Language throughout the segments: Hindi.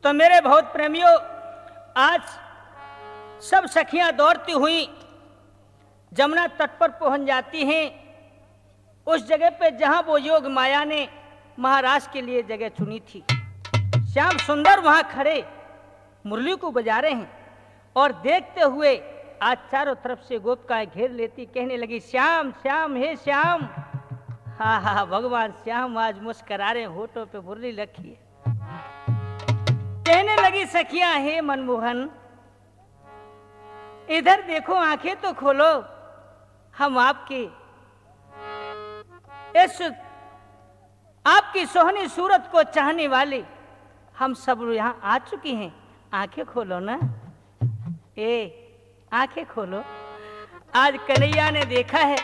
तो मेरे बहुत प्रेमियों, आज सब सखियां दौड़ती हुई जमुना तट पर पहुंच जाती हैं, उस जगह पे जहां वो योग माया ने महाराज के लिए जगह चुनी थी। श्याम सुंदर वहां खड़े मुरली को बजा रहे हैं और देखते हुए आज चारों तरफ से गोपिकाएं घेर लेती, कहने लगी श्याम श्याम हे श्याम। हाँ हाँ, भगवान श्याम आज मुस्करा रहे, होठों पे मुरली रखी है। कहने लगी सखियां हे मनमोहन, इधर देखो, आंखें तो खोलो, हम आपकी सोहनी सूरत को चाहने वाले हम सब यहाँ आ चुके हैं। आंखें खोलो ना, आंखें खोलो। आज कन्हैया ने देखा है,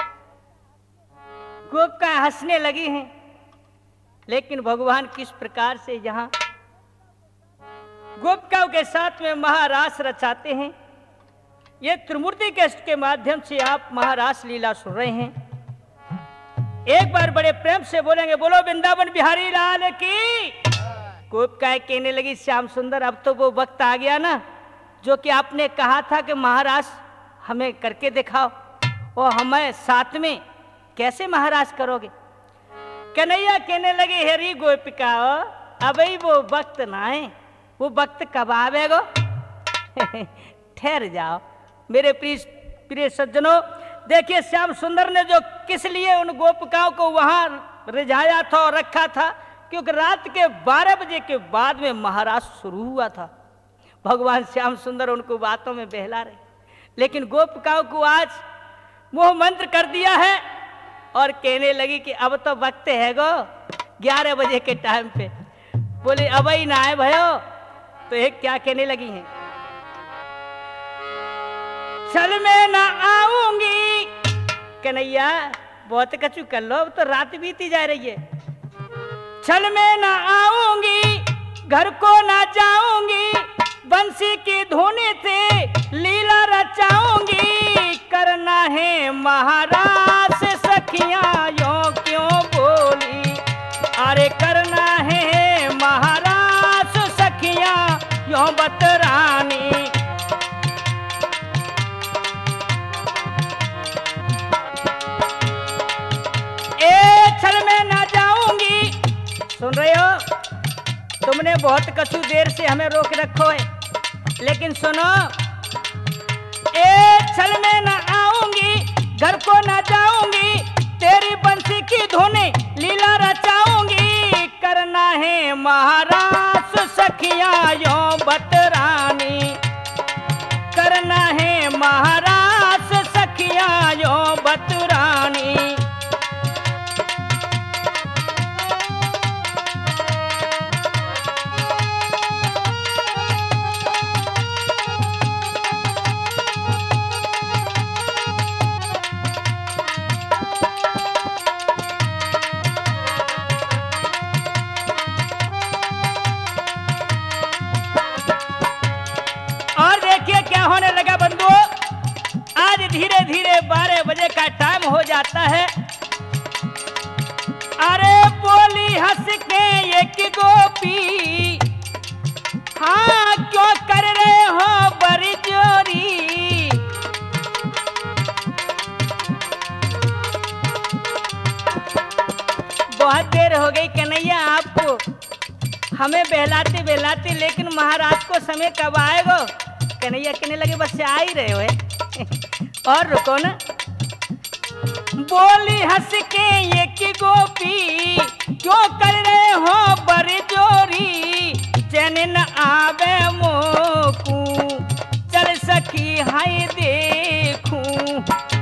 गोपिकाएं हंसने लगी हैं, लेकिन भगवान किस प्रकार से यहाँ गोपिकाओं के साथ में महारास रचाते हैं। ये त्रिमूर्ति कैसेट के माध्यम से आप महारास लीला सुन रहे हैं। एक बार बड़े प्रेम से बोलेंगे, बोलो वृंदावन बिहारी लाल की। गोपिकाएं कहने लगी श्याम सुंदर, अब तो वो वक्त आ गया ना, जो कि आपने कहा था कि महाराज हमें करके दिखाओ, और हमें साथ में कैसे महाराज करोगे। कन्हैया कहने लगे, हेरी गोपिकाओ, अभी वो वक्त ना है, वो वक्त कब आवेगो। ठहर जाओ मेरे प्रिय सज्जनों। देखिए श्याम सुंदर ने जो किस लिए उन गोपिकाओं को वहां रिझाया था और रखा था, क्योंकि रात के 12 बजे के बाद में महाराज शुरू हुआ था। भगवान श्याम सुंदर उनको बातों में बहला रहे, लेकिन गोपिकाओं को आज मोह मंत्र कर दिया है और कहने लगी कि अब तो वक्त है गो 11 बजे के टाइम पे। बोले अब ही ना आए भयो, तो एक क्या कहने लगी हैं, चल मैं ना आऊंगी। कन्हैया बहुत कछु कर लो, अब तो रात बीती जा रही है। चल मैं ना आऊंगी, घर को ना जाऊंगी, बंसी की धुन से लीला रचाऊंगी। करना है महाराज सखियां यो क्यों बोली, अरे करना है महाराज सखियां यो बतरानी। सुन रहे हो, तुमने बहुत कछु देर से हमें रोक रखो है, लेकिन सुनो, चल मैं ना आऊंगी, घर को ना जाऊंगी, तेरी बंसी की धुन लीला रचाऊंगी। करना है महाराज सखियां यो बतरानी, करना है महाराज सखियां यो बतरानी। होने लगा बंधुओं, आज धीरे धीरे 12 बजे का टाइम हो जाता है। अरे बोली हंस के एक गोपी, हाँ क्यों कर रहे हो बड़ी चोरी। बहुत देर हो गई कन्हैया आपको हमें बहलाते बहलाते, लेकिन महाराज को समय कब आएगा। कन्हैया कहने लगे बस आ ही रहे हो और रुको ना। बोली हंस के एक गोपी, क्यों कर रहे हो बड़ी जोरी। चैन न आवे मोकू, चल सखी हाय देखूं।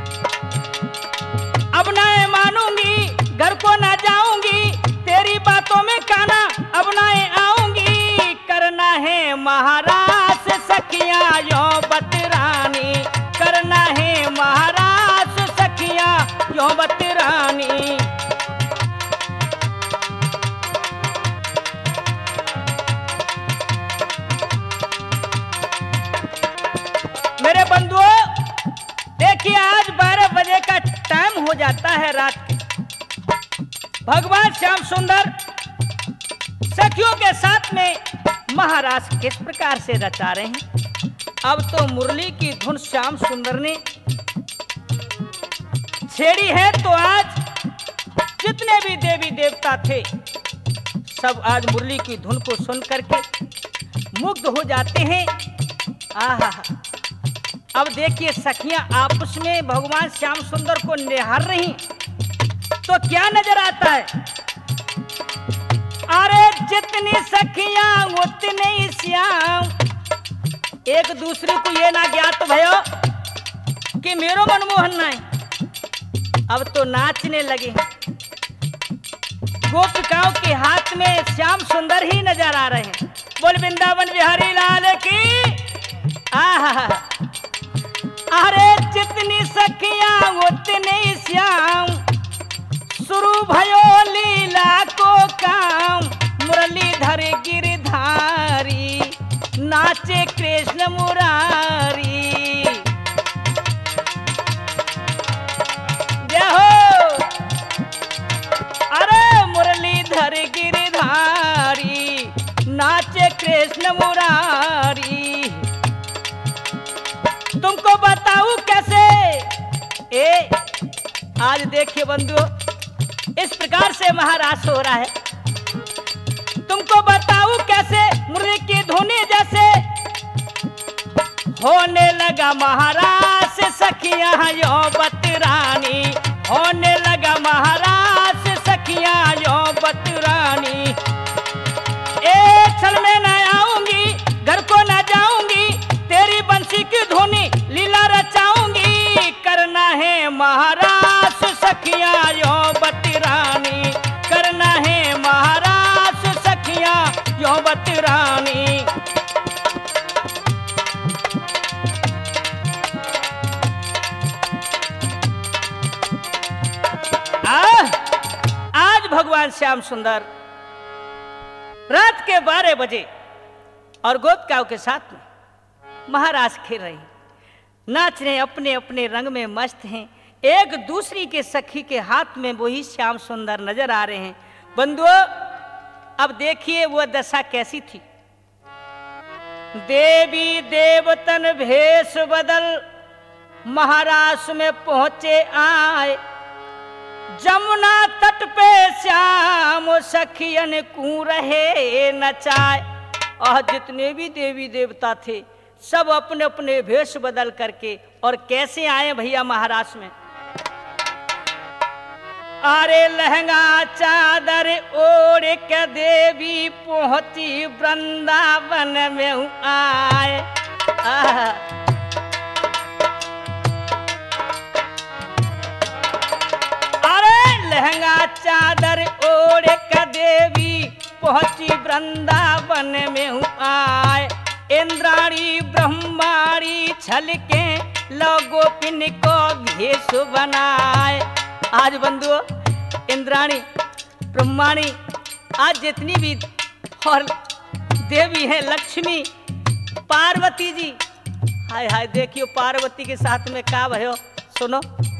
अब ना मानूंगी, घर को ना जाऊंगी, तेरी बातों में काना अब ना आऊंगी। करना है महाराज सखियां यो बतरानी, करना है महाराज सखियां यो बतरानी। मेरे बंधुओं देखिए, आज 12 बजे का टाइम हो जाता है रात के। भगवान श्याम सुंदर सखियों के साथ में महाराज किस प्रकार से रचा रहे हैं। अब तो मुरली की धुन श्याम सुंदर ने छेड़ी है, तो आज जितने भी देवी देवता थे सब आज मुरली की धुन को सुन करके मुग्ध हो जाते हैं। आहा, अब देखिए सखियां आपस में भगवान श्याम सुंदर को निहार रही, तो क्या नजर आता है? अरे जितनी सखियां उतने ही श्याम। एक दूसरे को ये ना ज्ञात भयो कि मेरो मनमोहन ना है। अब तो नाचने लगे। गोपिकाओं के हाथ में श्याम सुंदर ही नजर आ रहे हैं। बोल वृंदावन बिहारी लाल की। आहा, अरे जितनी सखियां उतने श्याम, शुरू भयो लीला को काम। मुरलीधर गिरधारी, नाचे कृष्ण मुरारी। जय हो। अरे मुरलीधर गिरधारी, नाचे कृष्ण मुरारी। तुमको बताऊं कैसे? आज देखिए बंधुओं, इस प्रकार से महारास हो रहा है। तुमको बताऊं कैसे? मुरली की धुनी जैसे होने लगा महारास सखियां यो बतरानी। होने लगा महारास सखियां यो बतरानी। एक क्षण में न आऊंगी, घर को न जाऊंगी, तेरी बंसी की धुनी लीला रचाऊंगी। करना है महारास सखियां यो बतरानी। करना है महारास सखियां यो बतरानी। आज भगवान श्याम सुंदर रात के 12 बजे और गोपिकाओं के साथ में महारास खेल रहे हैं, नाच रहे, अपने अपने रंग में मस्त हैं। एक दूसरी के सखी के हाथ में वही श्याम सुंदर नजर आ रहे हैं। बंधुओं, अब देखिए वो दशा कैसी थी। देवी देवतन भेष बदल महारास में पहुंचे आए। जमुना तट पे श्याम सखियन कू रहे नचाए। और जितने भी देवी देवता थे सब अपने अपने भेष बदल करके और कैसे आए भैया महारास में। अरे लहंगा चादर ओढ़ के देवी पहुंची वृंदावन में आए। अरे लहंगा चादर ओढ़ के देवी पहुंची वृंदावन में आए। इंद्राणी ब्रह्माणी छल के लो गोपिन को भेष बनाए। आज बंधुओं, इंद्राणी ब्रह्माणी आज जितनी भी और देवी है, लक्ष्मी, पार्वती जी, हाय हाय देखियो पार्वती के साथ में का भयो, सुनो।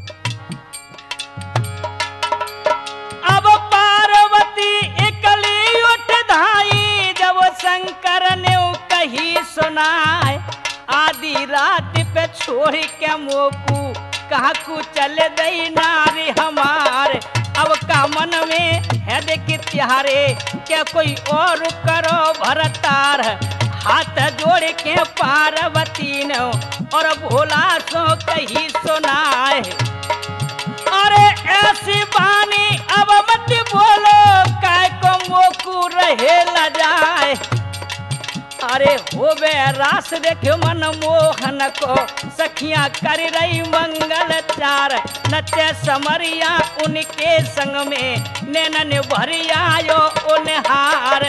अब पार्वती एकली उठ धाई, जब शंकर ने कही सुनाए। आधी रात पे छोड़ के मोकू कहा को चले दई नारी हमारे। अब का मन में है देख त्यारे, क्या कोई और करो भरतार। हाथ जोड़ के पार्वती ने और भोला सो कही सुनाए। अरे ऐसी बानी अब मत बोलो, काय को मोकू रहे ल जाए। अरे होवे रास देखो मनमोहन को, सखियां कर रही मंगल चार। नचे समरिया उनके संग में, नैनन भरिया यो उनहार।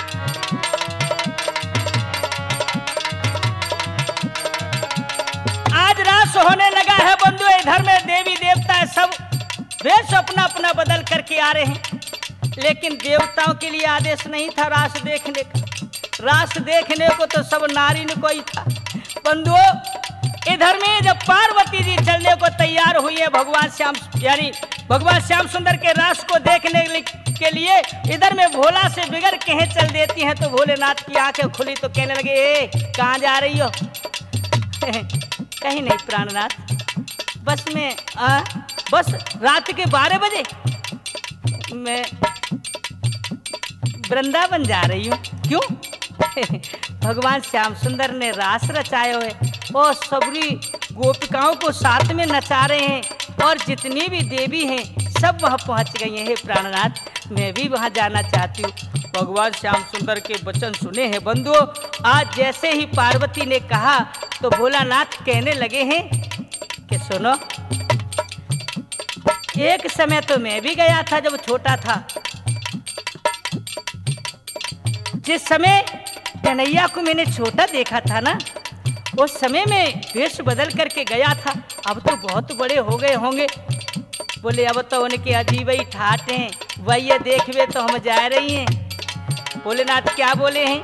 आज रास होने लगा है बंधु। इधर में देवी देवता सब वेश अपना अपना बदल करके आ रहे हैं, लेकिन देवताओं के लिए आदेश नहीं था रास देखने का। रास देखने को तो सब नारी ने कोई था। बंधुओं, इधर में जब पार्वती जी चलने को तैयार हुई है भगवान श्याम, यानी भगवान श्याम सुंदर के रास को देखने के लिए इधर में भोला से बिगड़ कहीं चल देती हैं। तो भोलेनाथ की आंखें खुली तो कहने लगे, ए कहाँ जा रही हो? कहीं नहीं प्राणनाथ, बस मैं बस रात के 12 बजे मैं वृंदावन जा रही हूँ। क्यों? भगवान श्याम सुंदर ने रास रचाए हुए और सबरी गोपिकाओं को साथ में नचा रहे हैं और जितनी भी देवी हैं सब वहाँ पहुँच गई हैं। हे प्राणनाथ, मैं भी वहाँ जाना चाहती हूँ। भगवान श्याम सुंदर के वचन सुने हैं बंधुओं। आज जैसे ही पार्वती ने कहा तो भोलानाथ कहने लगे हैं कि सुनो, एक समय तो मैं भी गया था जब छोटा था। जिस समय कन्हैया को मैंने छोटा देखा था ना, उस समय में वेश बदल करके गया था। अब तो बहुत बड़े हो गए होंगे। बोले अब तो उनके अजीब ही ठाट हैं, वही ये देखवे तो हम जा रही हैं। भोलेनाथ क्या बोले हैं?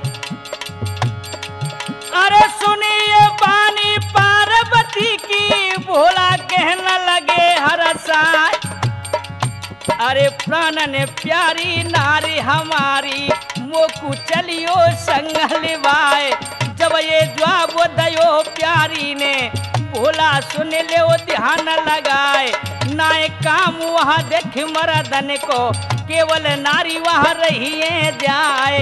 अरे सुनिए बानी पार्वती की, भोला कहने लगे हरसाए। अरे प्राणन प्यारी नारी हमारी, मोकू चलियो संगलवाए। जब ये जवाब दयो प्यारी ने, भोला सुन ले वो ध्यान लगाए। नाय काम वहाँ देख मर्दन को, केवल नारी वहाँ रहिए जाए।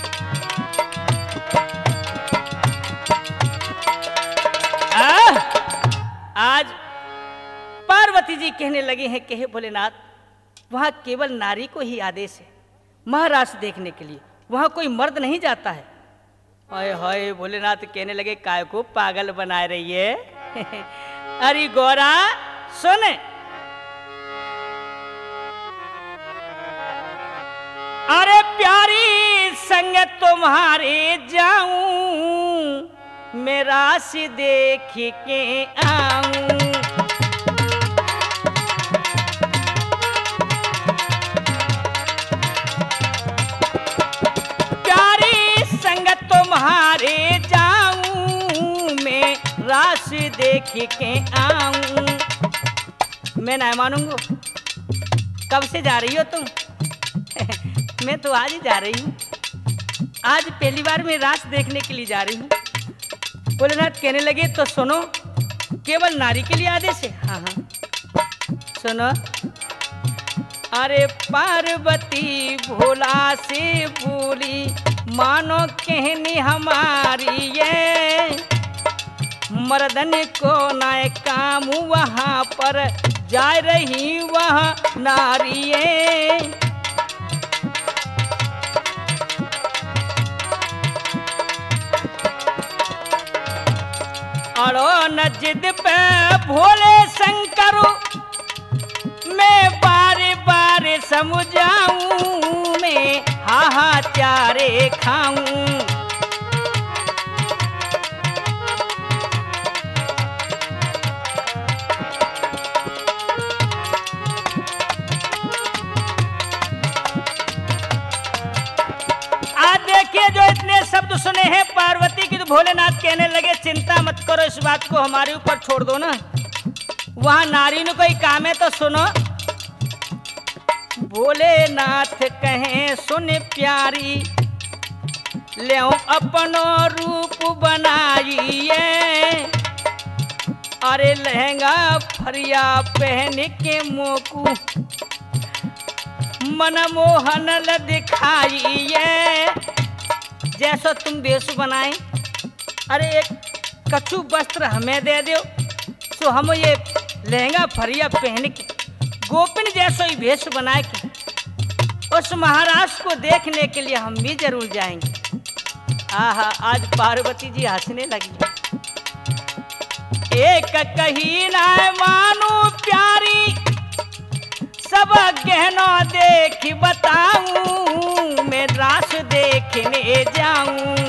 आज पार्वती जी कहने लगे हैं कि हे भोलेनाथ, वहाँ केवल नारी को ही आदेश है महाराज देखने के लिए, वहाँ कोई मर्द नहीं जाता है। हाय हाय, भोलेनाथ कहने लगे काय को पागल बनाए रही है। अरे गौरा सुन, अरे प्यारी संग तुम्हारे जाऊं, मेरा से देख के आऊं। तुम्हारे जाऊं, मैं रास देख के आऊं। मैं ना मानूंगा। कब से जा रही हो तुम? मैं तो आज ही जा रही हूँ। आज पहली बार मैं रास देखने के लिए जा रही हूँ। भोलेनाथ कहने लगे तो सुनो, केवल नारी के लिए आदेश है? हाँ हाँ सुनो। अरे पार्वती भोला से बोली, मानो कहनी हमारी ये, मर्दन को नाय काम वहाँ पर जा रही वहाँ नारी ये। अड़ो न जिद पे भोले शंकर, मैं बारे बारे समझाऊं, मैं हाहाचारे खाऊं। आज देखिए जो इतने शब्द सुने हैं पार्वती की, तो भोलेनाथ कहने लगे चिंता मत करो, इस बात को हमारे ऊपर छोड़ दो ना। वहां नारी ने कोई काम है तो सुनो। भोलेनाथ कहें सुन प्यारी, ले अपनो रूप बनाइए। अरे लहंगा फरिया पहन के मोकू मनमोहन दिखाइए। जैसा तुम वेश बनाए, अरे एक कछु वस्त्र हमें दे दो, तो हम ये लहंगा फरिया पहन के गोपिन जैसा ही वेश बनाए कि उस महाराज को देखने के लिए हम भी जरूर जाएंगे। आहा, आज पार्वती जी हंसने लगी। एक कही ना मानो प्यारी, सब गहना देख बताऊं, मैं रास देखने जाऊं।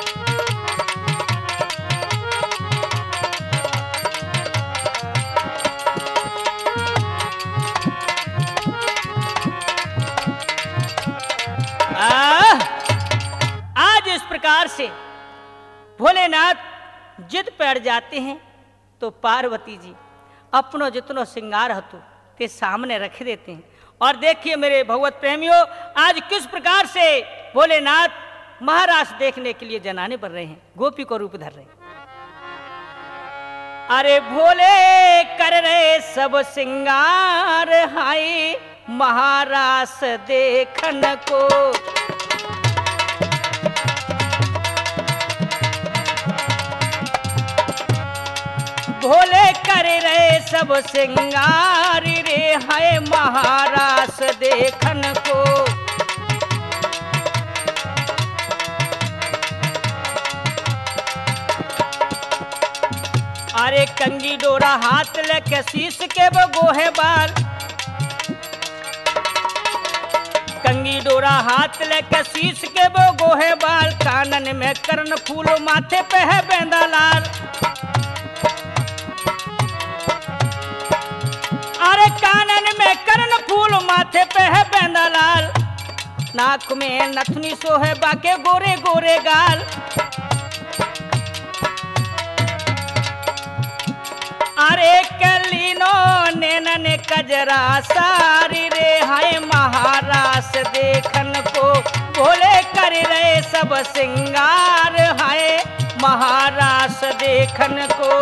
आज इस प्रकार से भोलेनाथ जिद पैर जाते हैं तो पार्वती जी अपनो जितनो श्रृंगार हतो के सामने रख देते हैं और देखिए मेरे भगवत प्रेमियों, आज किस प्रकार से भोलेनाथ महारास देखने के लिए जनाने बन रहे हैं, गोपी को रूप धर रहे हैं। अरे भोले कर रहे सब सिंगार, हाय महारास देखन को। भोले कर रहे सब सिंगार रे, हाय महारास देखन को। अरे कंगी डोरा हाथ लेके शीश के वो गोहे बाल, कंगी डोरा हाथ लेके शीश के वो गोहे बाल, कानन में कर्ण फूल माथे पे है बेंदा लाल। अरे कानन में कर्ण फूल माथे पे है बेंदा लाल, नाक में नथनी सोहे बाके गोरे गोरे गाल। अरे कलीनो नैनन कजरा सारी रे, हाय महारास देखन को। भोले कर रहे सब सिंगार, हाय महारास देखन को।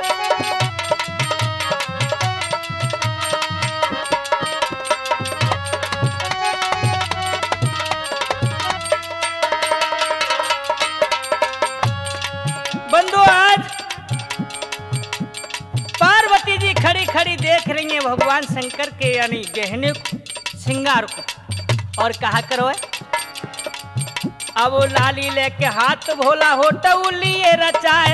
बंधु, आज पार्वती जी खड़ी खड़ी देख रही हैं भगवान शंकर के यानी गहने श्रृंगार को, और कहा करो है अब वो लाली लेके हाथ भोला होटू लिए रचाए,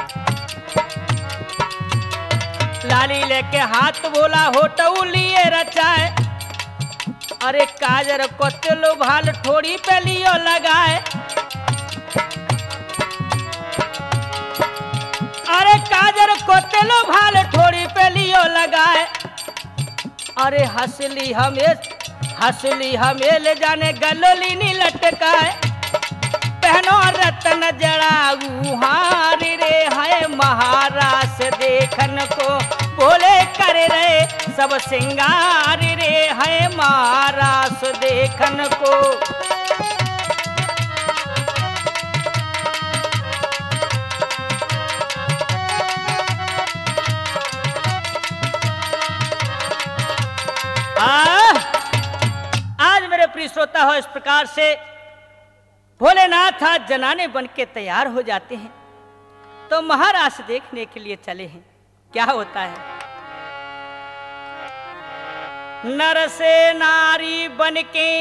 लाली लेके हाथ भोला होटू लिए रचाए। अरे काजर को तिलो भाल ठोड़ी पे लियो लगाए, अरे काजर को तिलो भाल ठोड़ी पे लियो लगाए। अरे हंसली हमें ले जाने गलोली नी लटकाए, पहनो रतन जड़ाऊ हारी रे, हाय महारास देखन को। भोले कर रहे सब सिंगार रे, हाय महारास देखन को। आज मेरे प्रिय श्रोता हो, इस प्रकार से भोलेनाथ आज जनाने बन के तैयार हो जाते हैं, तो महारास देखने के लिए चले हैं। क्या होता है, नर से नारी बन के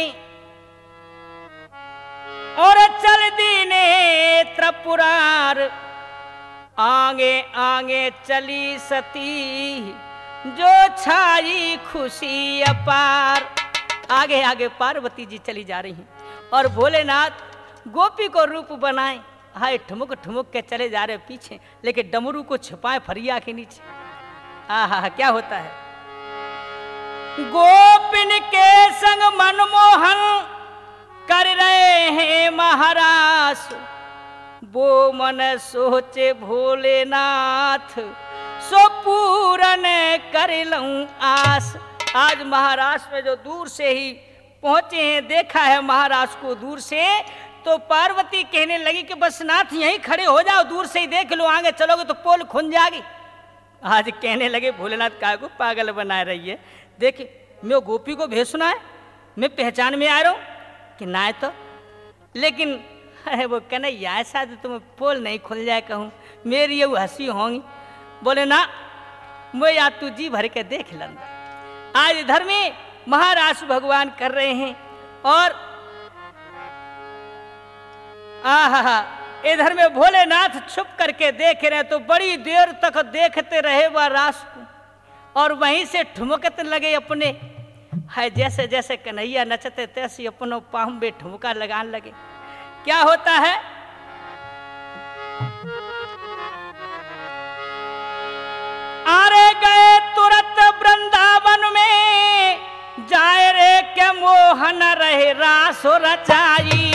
और चल दीने त्रिपुरार, आगे आगे चली सती जो छाई खुशी अपार। आगे आगे पार्वती जी चली जा रही हैं और भोलेनाथ गोपी को रूप बनाए, हाय ठुमुक ठुमुक के चले जा रहे पीछे, लेकिन डमरू को छुपाए फरिया के नीचे। आहा क्या होता है, गोपिन के संग मनमोहन कर रहे हैं महारास, वो मन सोचे भोलेनाथ सो पूरन कर लूं आस। आज महाराज में जो दूर से ही पहुंचे हैं, देखा है महाराज को दूर से, तो पार्वती कहने लगी कि बस नाथ यहीं खड़े हो जाओ, दूर से ही देख लो, आगे चलोगे तो पोल खुन जाएगी। आज कहने लगे भोलेनाथ काय को पागल बनाए रही है, देखिए मैं गोपी को भेजना है, मैं पहचान में आ रहा हूँ कि ना है तो, लेकिन अरे वो कन्हैया ऐसा तो तुम्हें पोल नहीं खुल जाए कहूँ, मेरी ये हंसी होंगी। बोले ना मैं या तू जी भर के देख लंदा। आज इधर में महाराज भगवान कर रहे हैं और आहा इधर में भोलेनाथ छुप करके देख रहे, तो बड़ी देर तक देखते रहे वह रास को और वहीं से ठुमकते लगे अपने, है जैसे जैसे कन्हैया नचते तैसे अपनों पाँव में ठुमका लगाने लगे। क्या होता है, आरे गए तुरंत वृंदावन में, जाए रे के मोहन रहे रास रचाई।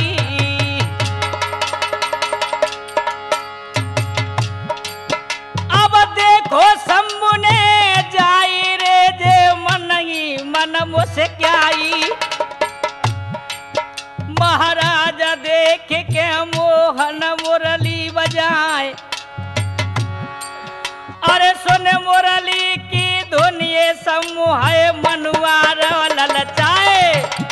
अब देखो शंभु ने जाई रे जे मन ही मन मुझसे क्या बंसी बजाए। अरे सुन मुरली की धुन ये समूह मनुआ ललचाए।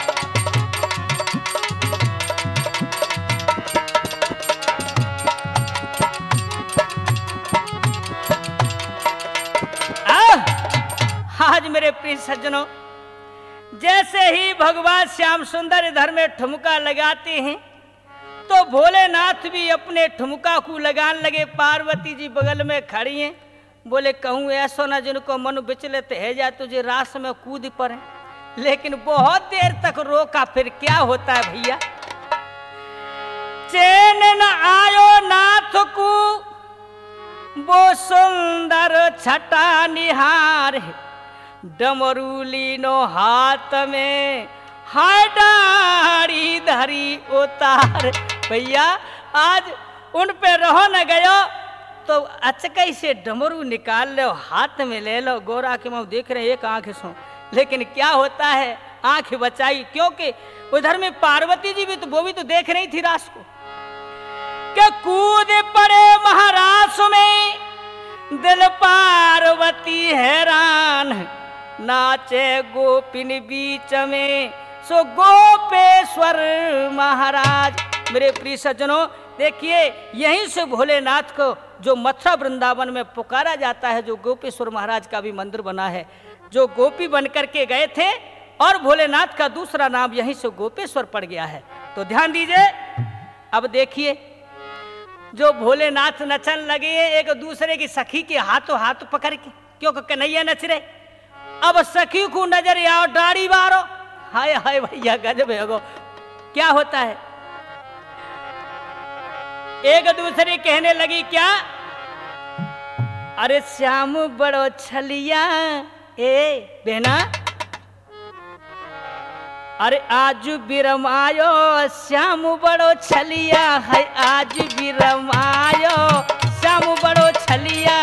आज मेरे प्रिय सज्जनों, जैसे ही भगवान श्याम सुंदर इधर में ठुमका लगाते हैं तो भोलेनाथ भी अपने ठुमका को लगाने लगे। पार्वती जी बगल में खड़ी हैं। बोले कहूँ ऐसा ना जिनको मन विचलित है जा तुझे रास में कूद पड़े, लेकिन बहुत देर तक रोका। फिर क्या होता है भैया, चैन न आयो नाथ को वो सुंदर छटा निहार, डमरूली नो हाथ में हाय डारी धरी उतार। भैया आज उन पे रहो न गयो तो अचकई से डमरू निकाल लो, हाथ में ले लो। गोरा के मुंह देख रहे एक आंख सो, लेकिन क्या होता है आंख बचाई, क्योंकि उधर में पार्वती जी भी तो वो भी तो देख रही थी रास को। कि कूद पड़े महारास में दिल पार्वती हैरान, नाचे गोपिन बीच में सो गोपेश्वर महाराज। मेरे प्रिय सज्जनों देखिए, यहीं से भोलेनाथ को जो मथुरा वृंदावन में पुकारा जाता है, जो गोपेश्वर महाराज का भी मंदिर बना है, जो गोपी बन करके गए थे, और भोलेनाथ का दूसरा नाम यहीं से गोपेश्वर पड़ गया है। तो ध्यान दीजिए, अब देखिए जो भोलेनाथ नचन लगे एक दूसरे की सखी के हाथों हाथ पकड़ के, क्योंकि कन्हैया नच रहे। अब सखी को नजर आओ दाढ़ी मारो, हाय हाय भैया गजब है। क्या होता है, एक दूसरे कहने लगी क्या, अरे श्याम बड़ो छलिया ए बहना, अरे आज बिरमायो श्याम बड़ो छलिया है, आज बिरमायो श्याम बड़ो छलिया।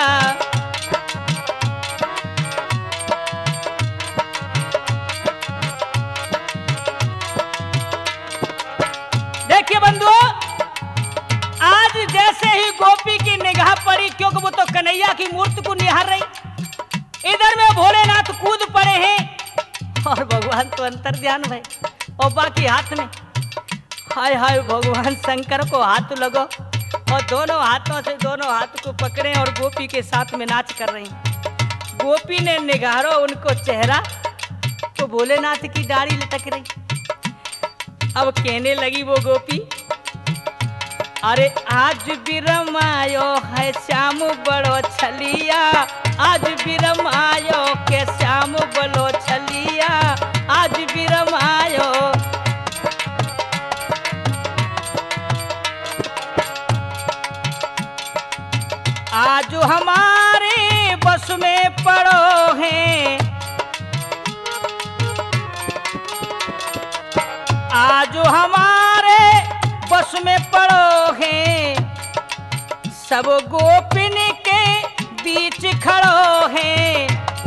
देखिए बंधुओं, आज जैसे ही गोपी की निगाह पड़ी, क्योंकि वो तो कन्हैया की मूर्ति को निहार रही, इधर में भोलेनाथ कूद पड़े हैं और भगवान तो अंतर ध्यान भाई, और बाकी हाथ में हाय हाय भगवान शंकर को हाथ लगो, और दोनों हाथों से दोनों हाथ को पकड़े और गोपी के साथ में नाच कर रही। गोपी ने निगारो उनको चेहरा तो भोलेनाथ की दाढ़ी लटक रही। अब कहने लगी वो गोपी, अरे आज बिरमायो है श्याम बड़ो छलिया, आज बिरमायो के श्याम बड़ो छलिया, आज बिरमायो। आज हमारे बस में पड़ो हैं, आज हमारे बस में पड़ो हैं, सब गोपिन के बीच खड़ो हैं।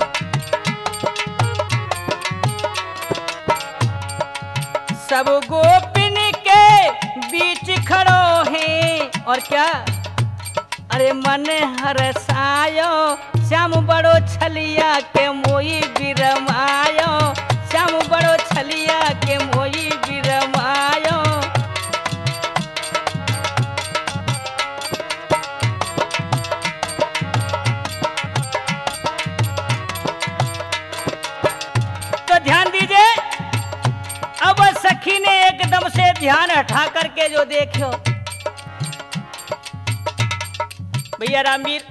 सब गोपिन के बीच खड़ो हैं, और क्या, अरे मन हरसायो श्याम बड़ो छलिया के मोई बिरमायो, श्याम बड़ो छलिया के मोई बिरमायो। तो ध्यान दीजिए, अब सखी ने एकदम से ध्यान हटा करके जो देखो भैया रामवीर,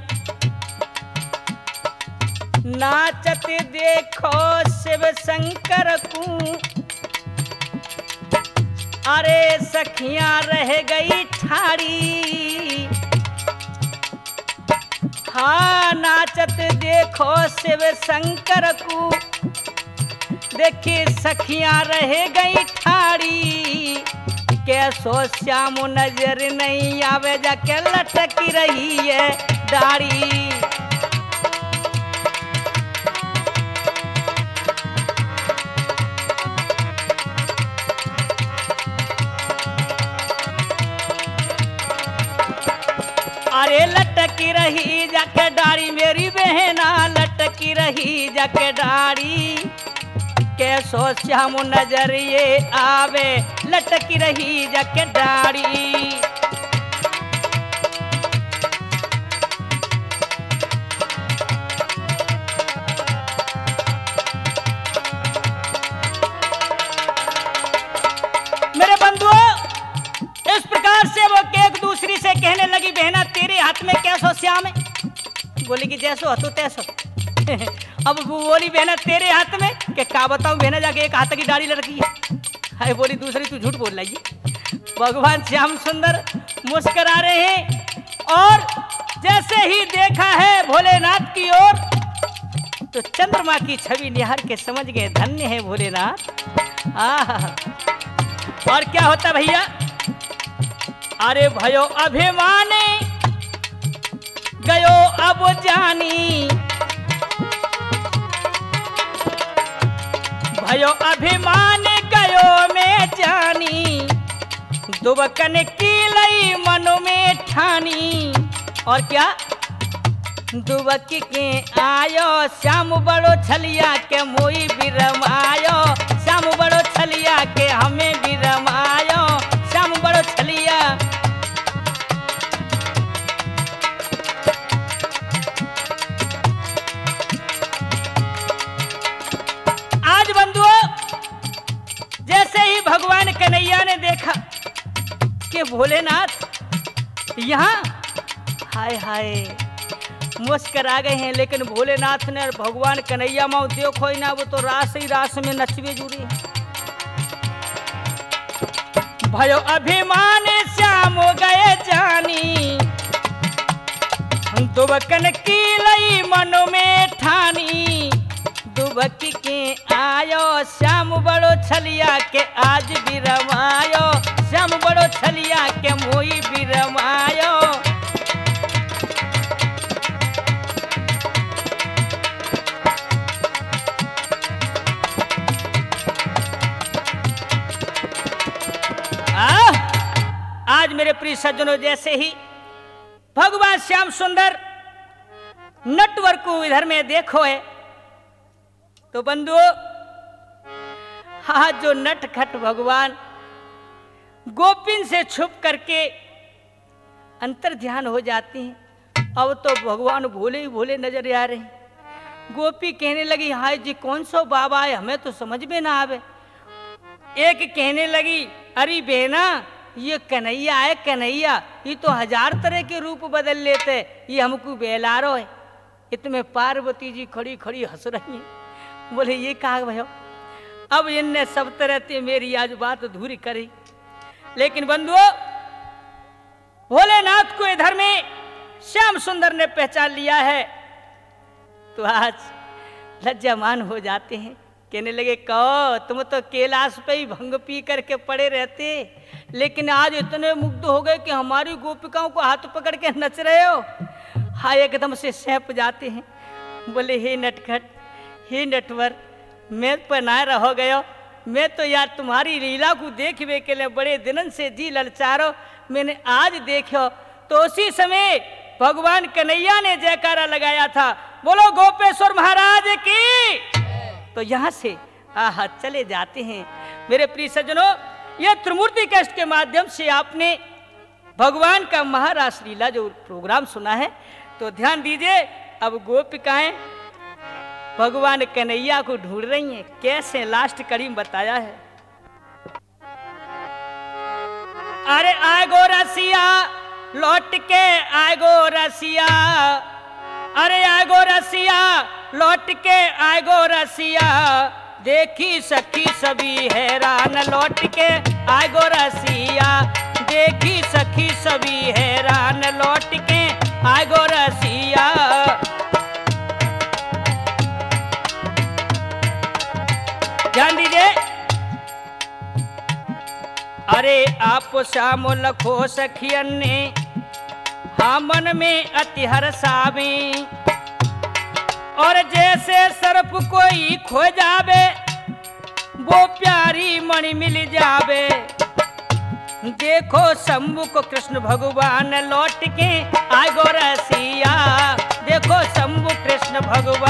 नाचत देखो शिव शंकर को, अरे सखियां रह गई ठाड़ी। हाँ नाचत देखो शिव शंकर को, देखी सखियां रह गई ठाड़ी। कैसो श्याम नजर नहीं आवे, जाके लटकी रही है दाढ़ी। अरे लटकी रही जाके डारी मेरी बहना, लटकी रही जाके डारी, कैसो श्याम नजरिए आवे, लटकी रही जाके डारी। मेरे बंधुओं, इस प्रकार से वो एक दूसरी से कहने लगी, बहना तेरे हाथ में कैसो श्याम है? बोली कि जैसो हतो तैसो। अब वो बोली, बहना तेरे हाथ में के का बताऊं बहना, जाके एक हाथ की डाली लड़की है। अरे बोली दूसरी, तू झूठ बोल रही है। भगवान श्याम सुंदर मुस्कुरा रहे हैं और जैसे ही देखा है भोलेनाथ की ओर तो चंद्रमा की छवि निहार के समझ गए, धन्य है भोलेनाथ। और क्या होता भैया, अरे भयो अभिमाने गयो अब जानी, भयो अभिमान गयो में जानी, दुबकन की लई मनो में ठानी। और क्या, दुबक के आयो श्याम बड़ो छलिया के मोई बिरमायो, श्याम बड़ो छलिया के हमें बिरमायो, श्याम बड़ो छलिया। आज बंधुओं, जैसे ही भगवान कन्हैया ने देखा कि भोलेनाथ यहाँ, हाय हाय मुस्कुरा गए हैं, लेकिन भोलेनाथ ने और भगवान कन्हैया माँ देखो ही ना, वो तो रास ही रास में नचवे जुड़े। भयो अभिमान श्याम गए जानी, दुबकन की लई मनो में ठानी, दुबक के आयो श्याम बड़ो छलिया के आज बिरमायो, श्याम बड़ो छलिया के मोई बिरमायो। आज मेरे प्रिय सज्जनों, जैसे ही भगवान श्याम सुंदर नटवर को इधर में देखो है तो बंधुओं, आज जो नटखट भगवान गोपिन से छुप करके अंतर ध्यान हो जाते हैं, अब तो भगवान भोले ही भोले नजर आ रहे हैं। गोपी कहने लगी, हाय जी कौन सो बाबा है, हमें तो समझ में ना आवे। एक कहने लगी, अरे बहना ये कन्हैया है, कन्हैया ये तो 1000 तरह के रूप बदल लेते, ये हमको बेलारो है। इतने पार्वती जी खड़ी खड़ी हंस रही हैं। बोले ये कहा भयो, अब इनने सब तरह से मेरी आज बात अधूरी करी। लेकिन बंधुओं, भोलेनाथ को इधर में श्याम सुंदर ने पहचान लिया है तो आज लज्जामान हो जाते हैं। कहने लगे, कहो तुम तो कैलाश पे ही भंग पी करके पड़े रहते, लेकिन आज इतने मुग्ध हो गए कि हमारी गोपिकाओं को हाथ पकड़ के नच रहे हो। हाँ, एकदम से सैंप जाते हैं। बोले हे नटखट, हे नटवर, मैं पर ना रहो गयो, मैं तो यार तुम्हारी लीला को देखने के लिए बड़े दिनन से जी ललचारो, मैंने आज देखो। तो उसी समय भगवान कन्हैया ने जयकारा लगाया था, बोलो गोपेश्वर महाराज की। तो यहाँ से आहा चले जाते हैं। मेरे प्रिय सज्जनों, यह त्रिमूर्ति कष्ट के माध्यम से आपने भगवान का महारास लीला जो प्रोग्राम सुना है, तो ध्यान दीजिए। अब गोपिकाएं भगवान कन्हैया को ढूंढ रही हैं, कैसे लास्ट कड़ी में बताया है। अरे आए गो रसिया लौट के, आए गो रसिया, अरे आए गो रसिया लौट के, आए गो रसिया, देखी सखी सभी हैरान, लौट के आए गो रसिया, देखी सखी सभी हैरान, लौट के आए गो रसिया। ध्यान दीजिए। अरे आप श्याम लखो सखियन ने, हाँ मन में अति हर्षावे, और जैसे सर्प कोई खो जावे, वो प्यारी मणि मिल जावे। देखो शंभु को कृष्ण भगवान लौट के आए गो रसिया, देखो शंभु कृष्ण भगवान